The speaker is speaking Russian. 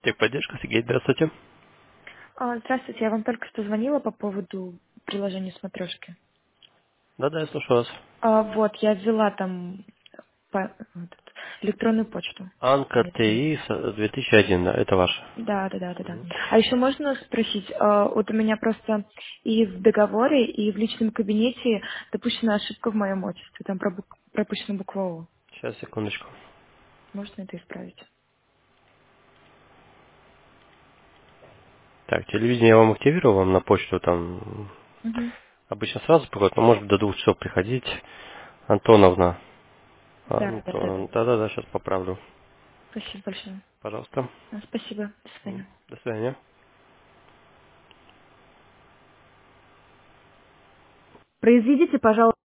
Техподдержка, Сергей, здравствуйте. Здравствуйте, я вам только что звонила по поводу приложения «Смотрешки». Да-да, я слушаю вас. Вот, я ввела там электронную почту. Анка Мне это ТИ нужно. 2001, да, это ваш. Да, да, да, да, да. Мгм. А еще можно спросить, вот у меня просто и в договоре, и в личном кабинете допущена ошибка в моем отчестве, там пропущена буква О. Сейчас, секундочку. Можно это исправить? Так, телевидение я вам активировал, вам на почту там Мгм. обычно сразу приходит, но может до 2 часов приходить. Антоновна. Да, да, да, да. Да-да-да, сейчас поправлю. Спасибо большое. Пожалуйста. Спасибо. До свидания. До свидания. Произведите, пожалуйста.